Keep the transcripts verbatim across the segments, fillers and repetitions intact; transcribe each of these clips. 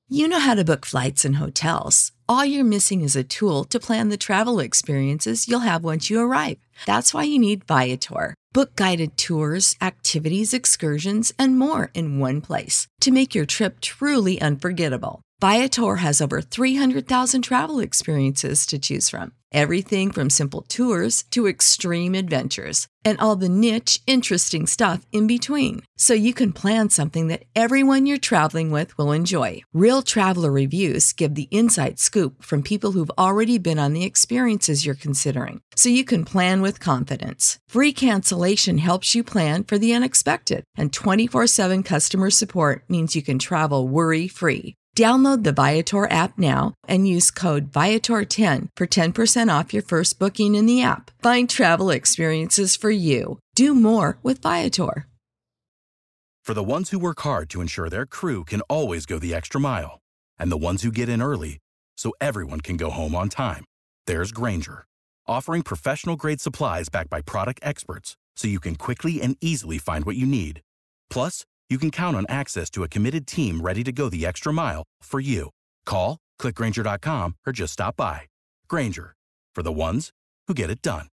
You know how to book flights and hotels. All you're missing is a tool to plan the travel experiences you'll have once you arrive. That's why you need Viator. Book guided tours, activities, excursions, and more in one place to make your trip truly unforgettable. Viator has over three hundred thousand travel experiences to choose from. Everything from simple tours to extreme adventures and all the niche, interesting stuff in between. So you can plan something that everyone you're traveling with will enjoy. Real traveler reviews give the inside scoop from people who've already been on the experiences you're considering. So you can plan with confidence. Free cancellation helps you plan for the unexpected. And twenty-four seven customer support means you can travel worry-free. Download the Viator app now and use code Viator ten for ten percent off your first booking in the app. Find travel experiences for you. Do more with Viator. For the ones who work hard to ensure their crew can always go the extra mile, and the ones who get in early so everyone can go home on time, there's Grainger, offering professional-grade supplies backed by product experts so you can quickly and easily find what you need. Plus, you can count on access to a committed team ready to go the extra mile for you. Call, click Grainger dot com, or just stop by. Grainger, for the ones who get it done.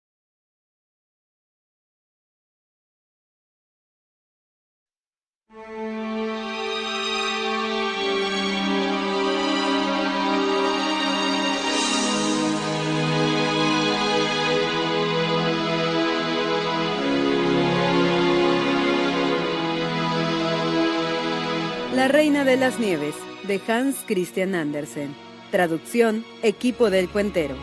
La Reina de las Nieves, de Hans Christian Andersen. Traducción, Equipo del Cuentero.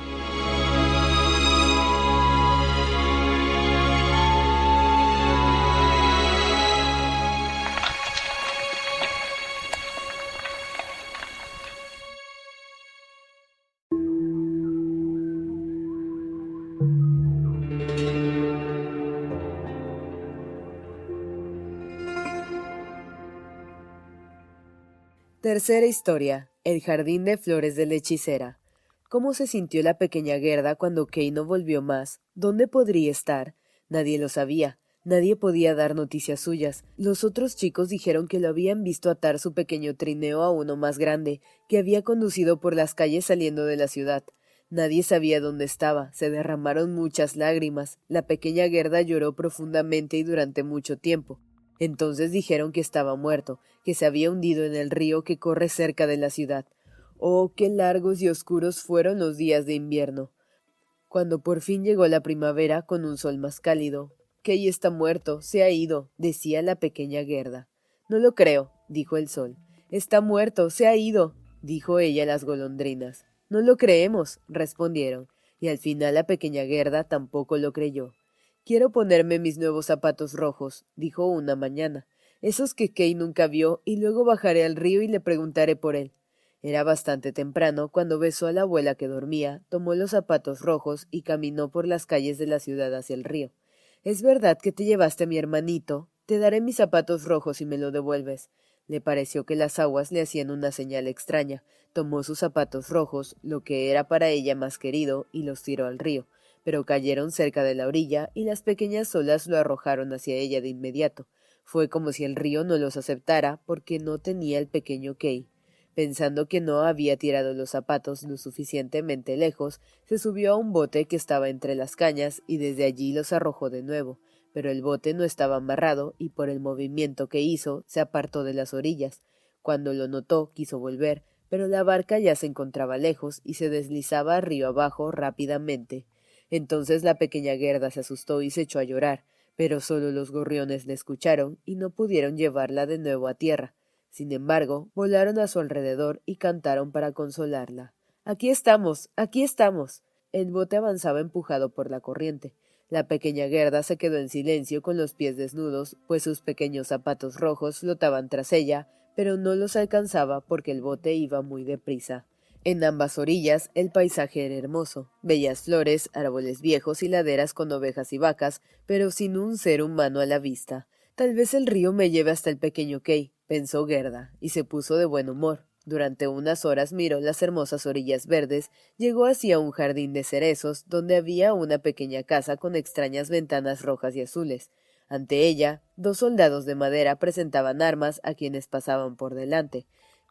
Tercera historia. El jardín de flores de la hechicera. ¿Cómo se sintió la pequeña Gerda cuando Kay no volvió más? ¿Dónde podría estar? Nadie lo sabía. Nadie podía dar noticias suyas. Los otros chicos dijeron que lo habían visto atar su pequeño trineo a uno más grande, que había conducido por las calles saliendo de la ciudad. Nadie sabía dónde estaba. Se derramaron muchas lágrimas. La pequeña Gerda lloró profundamente y durante mucho tiempo. Entonces dijeron que estaba muerto, que se había hundido en el río que corre cerca de la ciudad. Oh, qué largos y oscuros fueron los días de invierno. Cuando por fin llegó la primavera con un sol más cálido. Kay está muerto, se ha ido, decía la pequeña Gerda. No lo creo, dijo el sol. Está muerto, se ha ido, dijo ella a las golondrinas. No lo creemos, respondieron, y al final la pequeña Gerda tampoco lo creyó. Quiero ponerme mis nuevos zapatos rojos, dijo una mañana, esos que Kay nunca vio, y luego bajaré al río y le preguntaré por él. Era bastante temprano cuando besó a la abuela que dormía, tomó los zapatos rojos y caminó por las calles de la ciudad hacia el río. ¿Es verdad que te llevaste a mi hermanito? Te daré mis zapatos rojos si me lo devuelves. Le pareció que las aguas le hacían una señal extraña. Tomó sus zapatos rojos, lo que era para ella más querido, y los tiró al río. Pero cayeron cerca de la orilla y las pequeñas olas lo arrojaron hacia ella de inmediato. Fue como si el río no los aceptara porque no tenía el pequeño Kay. Pensando que no había tirado los zapatos lo suficientemente lejos, se subió a un bote que estaba entre las cañas y desde allí los arrojó de nuevo. Pero el bote no estaba amarrado y por el movimiento que hizo se apartó de las orillas. Cuando lo notó quiso volver, pero la barca ya se encontraba lejos y se deslizaba río abajo rápidamente. Entonces la pequeña Gerda se asustó y se echó a llorar, pero solo los gorriones la escucharon y no pudieron llevarla de nuevo a tierra. Sin embargo, volaron a su alrededor y cantaron para consolarla. «Aquí estamos, aquí estamos». El bote avanzaba empujado por la corriente. La pequeña Gerda se quedó en silencio con los pies desnudos, pues sus pequeños zapatos rojos flotaban tras ella, pero no los alcanzaba porque el bote iba muy deprisa. En ambas orillas el paisaje era hermoso, bellas flores, árboles viejos y laderas con ovejas y vacas, pero sin un ser humano a la vista. Tal vez el río me lleve hasta el pequeño Kay, pensó Gerda, y se puso de buen humor. Durante unas horas miró las hermosas orillas verdes, llegó hacia un jardín de cerezos, donde había una pequeña casa con extrañas ventanas rojas y azules. Ante ella, dos soldados de madera presentaban armas a quienes pasaban por delante.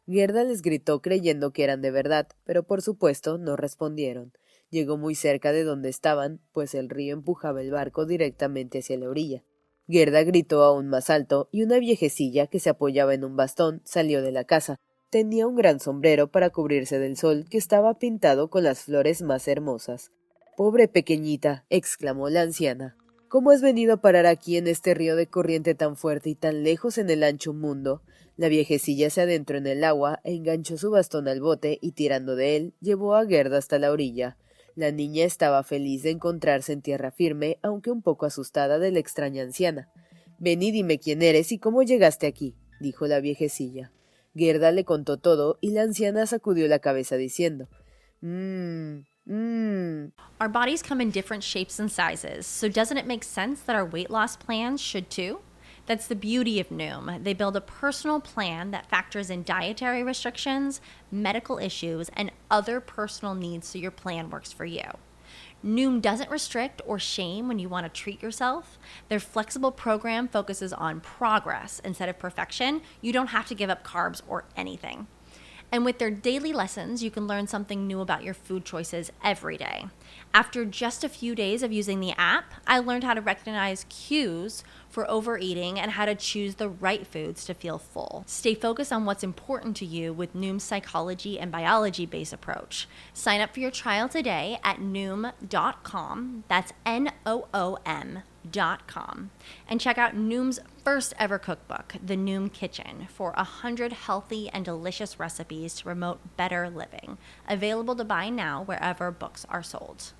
Gerda les gritó creyendo que eran de verdad, pero por supuesto no respondieron. Llegó muy cerca de donde estaban, pues el río empujaba el barco directamente hacia la orilla. Gerda gritó aún más alto, y una viejecilla que se apoyaba en un bastón salió de la casa. Tenía un gran sombrero para cubrirse del sol que estaba pintado con las flores más hermosas. «Pobre pequeñita», exclamó la anciana. «¿Cómo has venido a parar aquí en este río de corriente tan fuerte y tan lejos en el ancho mundo?» La viejecilla se adentró en el agua e enganchó su bastón al bote y, tirando de él, llevó a Gerda hasta la orilla. La niña estaba feliz de encontrarse en tierra firme, aunque un poco asustada de la extraña anciana. «Ven y dime quién eres y cómo llegaste aquí», dijo la viejecilla. Gerda le contó todo y la anciana sacudió la cabeza diciendo, «Mmm, mmm». Our bodies come in different shapes and sizes, so doesn't it make sense that our weight loss plans should too? That's the beauty of Noom. They build a personal plan that factors in dietary restrictions, medical issues, and other personal needs so your plan works for you. Noom doesn't restrict or shame when you want to treat yourself. Their flexible program focuses on progress instead of perfection. You don't have to give up carbs or anything. And with their daily lessons, you can learn something new about your food choices every day. After just a few days of using the app, I learned how to recognize cues for overeating and how to choose the right foods to feel full. Stay focused on what's important to you with Noom's psychology and biology-based approach. Sign up for your trial today at noom dot com. That's N O O M dot com. And check out Noom's first ever cookbook, The Noom Kitchen, for one hundred healthy and delicious recipes to promote better living. Available to buy now wherever books are sold.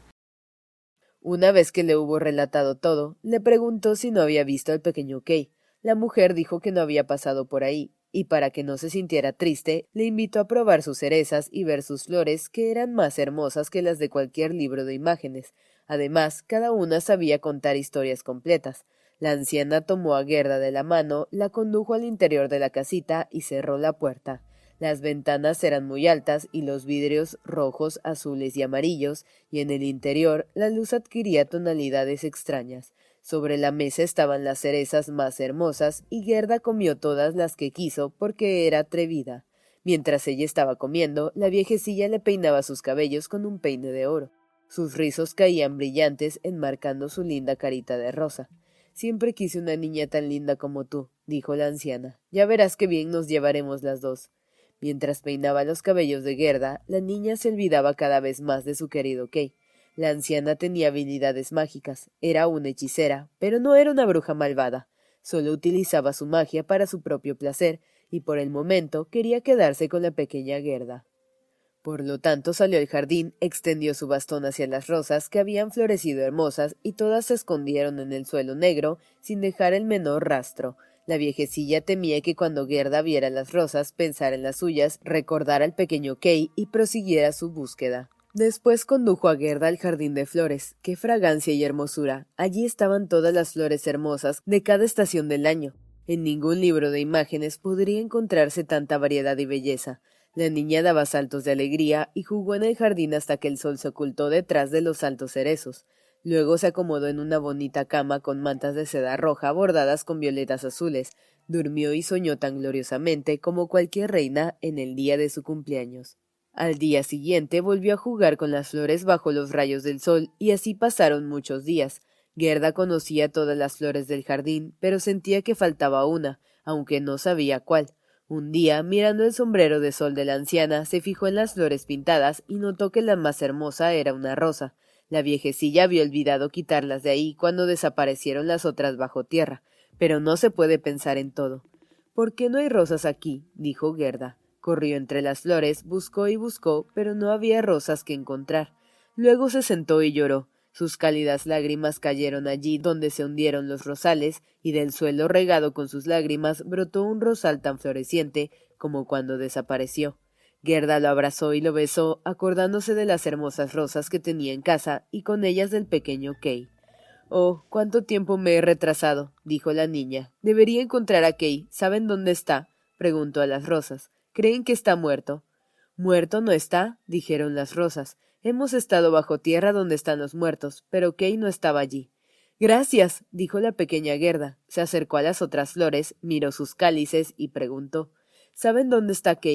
Una vez que le hubo relatado todo, le preguntó si no había visto al pequeño Kay. La mujer dijo que no había pasado por ahí, y para que no se sintiera triste, le invitó a probar sus cerezas y ver sus flores, que eran más hermosas que las de cualquier libro de imágenes. Además, cada una sabía contar historias completas. La anciana tomó a Gerda de la mano, la condujo al interior de la casita y cerró la puerta. Las ventanas eran muy altas y los vidrios rojos, azules y amarillos, y en el interior la luz adquiría tonalidades extrañas. Sobre la mesa estaban las cerezas más hermosas y Gerda comió todas las que quiso porque era atrevida. Mientras ella estaba comiendo, la viejecilla le peinaba sus cabellos con un peine de oro. Sus rizos caían brillantes, enmarcando su linda carita de rosa. «Siempre quise una niña tan linda como tú», dijo la anciana. «Ya verás qué bien nos llevaremos las dos». Mientras peinaba los cabellos de Gerda, la niña se olvidaba cada vez más de su querido Kay. La anciana tenía habilidades mágicas, era una hechicera, pero no era una bruja malvada. Solo utilizaba su magia para su propio placer, y por el momento quería quedarse con la pequeña Gerda. Por lo tanto salió al jardín, extendió su bastón hacia las rosas que habían florecido hermosas y todas se escondieron en el suelo negro sin dejar el menor rastro. La viejecilla temía que cuando Gerda viera las rosas, pensara en las suyas, recordara al pequeño Kay y prosiguiera su búsqueda. Después condujo a Gerda al jardín de flores. ¡Qué fragancia y hermosura! Allí estaban todas las flores hermosas de cada estación del año. En ningún libro de imágenes podría encontrarse tanta variedad y belleza. La niña daba saltos de alegría y jugó en el jardín hasta que el sol se ocultó detrás de los altos cerezos. Luego se acomodó en una bonita cama con mantas de seda roja bordadas con violetas azules. Durmió y soñó tan gloriosamente como cualquier reina en el día de su cumpleaños. Al día siguiente volvió a jugar con las flores bajo los rayos del sol y así pasaron muchos días. Gerda conocía todas las flores del jardín, pero sentía que faltaba una, aunque no sabía cuál. Un día, mirando el sombrero de sol de la anciana, se fijó en las flores pintadas y notó que la más hermosa era una rosa. La viejecilla había olvidado quitarlas de ahí cuando desaparecieron las otras bajo tierra, pero no se puede pensar en todo. «¿Por qué no hay rosas aquí?», dijo Gerda. Corrió entre las flores, buscó y buscó, pero no había rosas que encontrar. Luego se sentó y lloró. Sus cálidas lágrimas cayeron allí donde se hundieron los rosales, y del suelo regado con sus lágrimas brotó un rosal tan floreciente como cuando desapareció. Gerda lo abrazó y lo besó, acordándose de las hermosas rosas que tenía en casa y con ellas del pequeño Kay. «Oh, cuánto tiempo me he retrasado», dijo la niña. «Debería encontrar a Kay. ¿Saben dónde está?», preguntó a las rosas. «¿Creen que está muerto?». «Muerto no está», dijeron las rosas. «Hemos estado bajo tierra donde están los muertos, pero Kay no estaba allí». «Gracias», dijo la pequeña Gerda. Se acercó a las otras flores, miró sus cálices y preguntó. «¿Saben dónde está Kay?».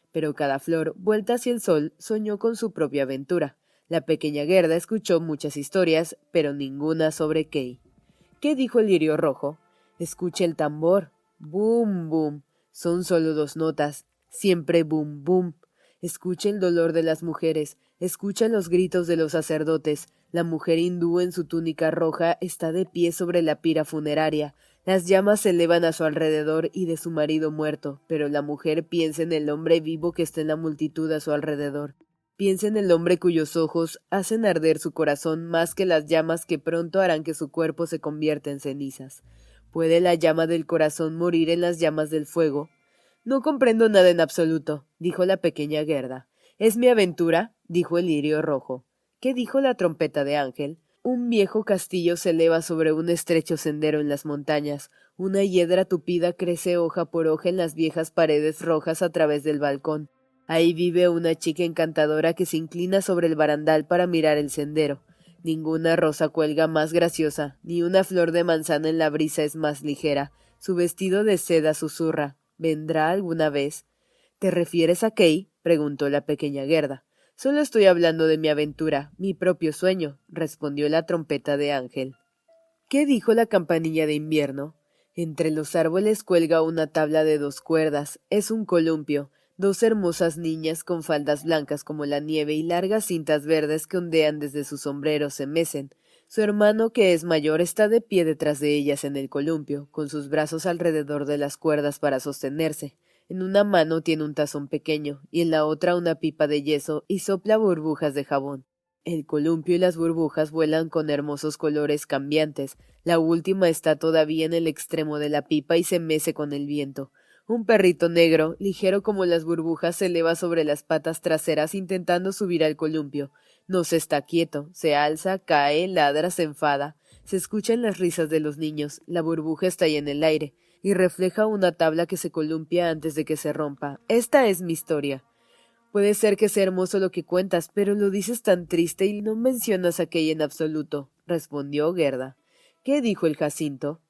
pero cada flor, vuelta hacia el sol, soñó con su propia aventura. La pequeña Gerda escuchó muchas historias, pero ninguna sobre Kay. ¿Qué dijo el lirio rojo? Escucha el tambor. Bum, bum. Son solo dos notas. Siempre bum, bum. Escucha el dolor de las mujeres. Escucha los gritos de los sacerdotes. La mujer hindú en su túnica roja está de pie sobre la pira funeraria. Las llamas se elevan a su alrededor y de su marido muerto, pero la mujer piensa en el hombre vivo que está en la multitud a su alrededor. Piensa en el hombre cuyos ojos hacen arder su corazón más que las llamas que pronto harán que su cuerpo se convierta en cenizas. ¿Puede la llama del corazón morir en las llamas del fuego? No comprendo nada en absoluto, dijo la pequeña Gerda. ¿Es mi aventura? Dijo el lirio rojo. ¿Qué dijo la trompeta de Ángel? Un viejo castillo se eleva sobre un estrecho sendero en las montañas. Una hiedra tupida crece hoja por hoja en las viejas paredes rojas a través del balcón. Ahí vive una chica encantadora que se inclina sobre el barandal para mirar el sendero. Ninguna rosa cuelga más graciosa, ni una flor de manzana en la brisa es más ligera. Su vestido de seda susurra. ¿Vendrá alguna vez? ¿Te refieres a Kay? Preguntó la pequeña Gerda. Solo estoy hablando de mi aventura, mi propio sueño, respondió la trompeta de Ángel. ¿Qué dijo la campanilla de invierno? Entre los árboles cuelga una tabla de dos cuerdas. Es un columpio. Dos hermosas niñas con faldas blancas como la nieve y largas cintas verdes que ondean desde sus sombreros se mecen. Su hermano, que es mayor, está de pie detrás de ellas en el columpio, con sus brazos alrededor de las cuerdas para sostenerse. En una mano tiene un tazón pequeño, y en la otra una pipa de yeso, y sopla burbujas de jabón. El columpio y las burbujas vuelan con hermosos colores cambiantes. La última está todavía en el extremo de la pipa y se mece con el viento. Un perrito negro, ligero como las burbujas, se eleva sobre las patas traseras intentando subir al columpio. No se está quieto, se alza, cae, ladra, se enfada. Se escuchan las risas de los niños, la burbuja está ahí en el aire, y refleja una tabla que se columpia antes de que se rompa. Esta es mi historia. Puede ser que sea hermoso lo que cuentas, pero lo dices tan triste y no mencionas aquello en absoluto, respondió Gerda. ¿Qué dijo el jacinto?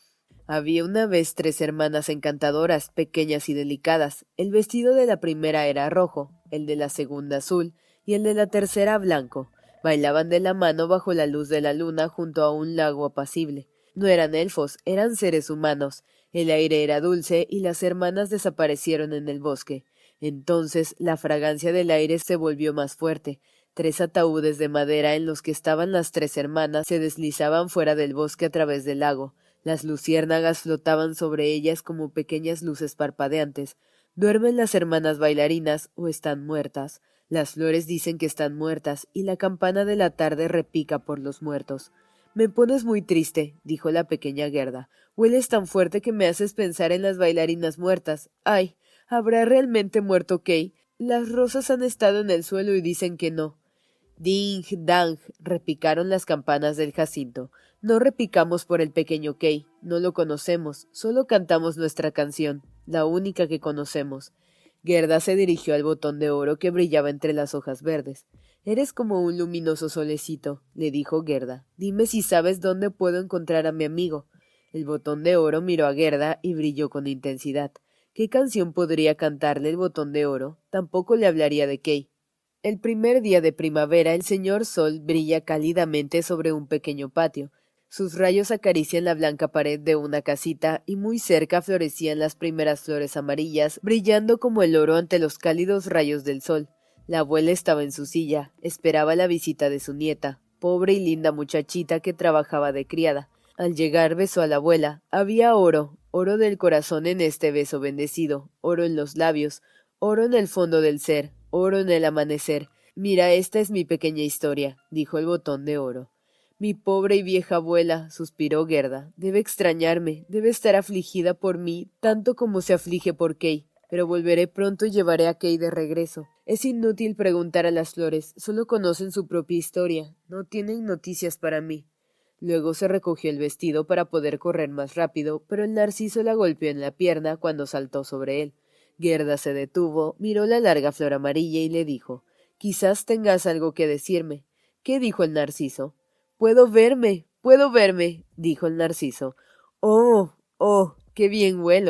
Había una vez tres hermanas encantadoras, pequeñas y delicadas. El vestido de la primera era rojo, el de la segunda azul, y el de la tercera blanco. Bailaban de la mano bajo la luz de la luna junto a un lago apacible. No eran elfos, eran seres humanos. El aire era dulce y las hermanas desaparecieron en el bosque. Entonces la fragancia del aire se volvió más fuerte. Tres ataúdes de madera en los que estaban las tres hermanas se deslizaban fuera del bosque a través del lago. Las luciérnagas flotaban sobre ellas como pequeñas luces parpadeantes. ¿Duermen las hermanas bailarinas o están muertas? Las flores dicen que están muertas y la campana de la tarde repica por los muertos. Me pones muy triste, dijo la pequeña Gerda. Hueles tan fuerte que me haces pensar en las bailarinas muertas. Ay, ¿habrá realmente muerto Kay? Las rosas han estado en el suelo y dicen que no. Ding, dang, repicaron las campanas del jacinto. No repicamos por el pequeño Kay, no lo conocemos, solo cantamos nuestra canción, la única que conocemos. Gerda se dirigió al botón de oro que brillaba entre las hojas verdes. Eres como un luminoso solecito, le dijo Gerda. Dime si sabes dónde puedo encontrar a mi amigo. El botón de oro miró a Gerda y brilló con intensidad. ¿Qué canción podría cantarle el botón de oro? Tampoco le hablaría de Kay. El primer día de primavera el señor Sol brilla cálidamente sobre un pequeño patio. Sus rayos acarician la blanca pared de una casita y muy cerca florecían las primeras flores amarillas, brillando como el oro ante los cálidos rayos del sol. La abuela estaba en su silla, esperaba la visita de su nieta, pobre y linda muchachita que trabajaba de criada. Al llegar besó a la abuela. Había oro, oro del corazón en este beso bendecido, oro en los labios, oro en el fondo del ser, oro en el amanecer. Mira, esta es mi pequeña historia, dijo el botón de oro. Mi pobre y vieja abuela, suspiró Gerda, debe extrañarme, debe estar afligida por mí, tanto como se aflige por Kay. Pero volveré pronto y llevaré a Kay de regreso. Es inútil preguntar a las flores, solo conocen su propia historia, no tienen noticias para mí. Luego se recogió el vestido para poder correr más rápido, pero el narciso la golpeó en la pierna cuando saltó sobre él. Gerda se detuvo, miró la larga flor amarilla y le dijo, «Quizás tengas algo que decirme». ¿Qué dijo el narciso? «Puedo verme, puedo verme», dijo el narciso. «Oh, oh, qué bien huelo.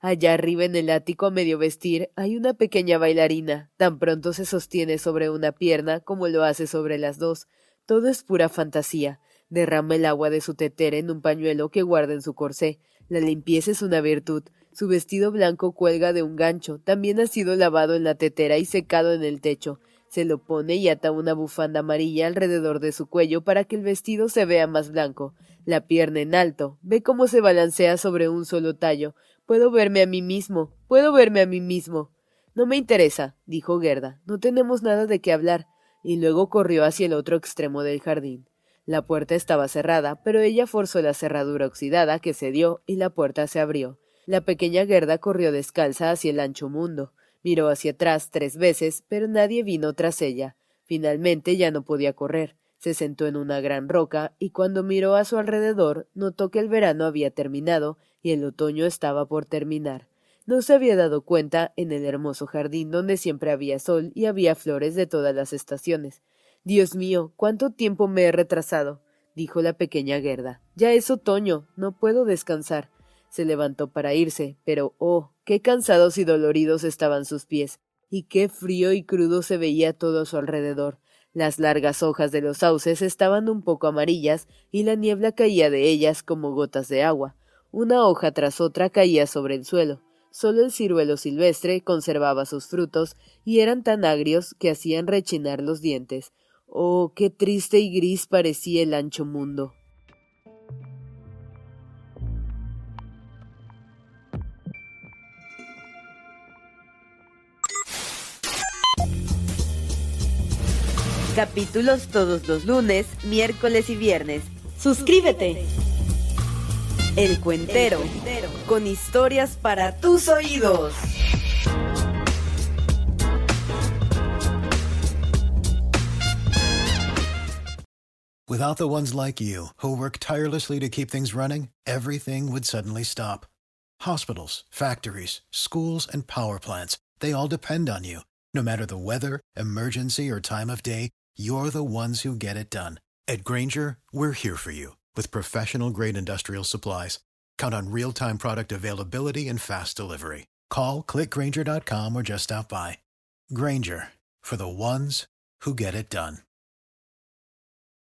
Allá arriba en el ático a medio vestir hay una pequeña bailarina. Tan pronto se sostiene sobre una pierna como lo hace sobre las dos. Todo es pura fantasía. Derrama el agua de su tetera en un pañuelo que guarda en su corsé. La limpieza es una virtud. Su vestido blanco cuelga de un gancho. También ha sido lavado en la tetera y secado en el techo. Se lo pone y ata una bufanda amarilla alrededor de su cuello para que el vestido se vea más blanco. La pierna en alto. Ve cómo se balancea sobre un solo tallo. Puedo verme a mí mismo. Puedo verme a mí mismo. No me interesa, dijo Gerda. No tenemos nada de qué hablar. Y luego corrió hacia el otro extremo del jardín. La puerta estaba cerrada, pero ella forzó la cerradura oxidada que cedió y la puerta se abrió. La pequeña Gerda corrió descalza hacia el ancho mundo. Miró hacia atrás tres veces, pero nadie vino tras ella. Finalmente ya no podía correr. Se sentó en una gran roca y cuando miró a su alrededor notó que el verano había terminado y el otoño estaba por terminar. No se había dado cuenta en el hermoso jardín donde siempre había sol y había flores de todas las estaciones. «Dios mío, cuánto tiempo me he retrasado», dijo la pequeña Gerda. «Ya es otoño, no puedo descansar». Se levantó para irse, pero ¡oh! Qué cansados y doloridos estaban sus pies, y qué frío y crudo se veía todo a su alrededor. Las largas hojas de los sauces estaban un poco amarillas, y la niebla caía de ellas como gotas de agua. Una hoja tras otra caía sobre el suelo. Solo el ciruelo silvestre conservaba sus frutos, y eran tan agrios que hacían rechinar los dientes. ¡Oh, qué triste y gris parecía el ancho mundo! Capítulos todos los lunes, miércoles y viernes. ¡Suscríbete! El Cuentero, El Cuentero, con historias para tus oídos. Without the ones like you, who work tirelessly to keep things running, everything would suddenly stop. Hospitals, factories, schools, and power plants, they all depend on you. No matter the weather, emergency, or time of day, you're the ones who get it done. At Grainger, we're here for you with professional-grade industrial supplies. Count on real-time product availability and fast delivery. Call, click Grainger dot com, or just stop by. Grainger, for the ones who get it done.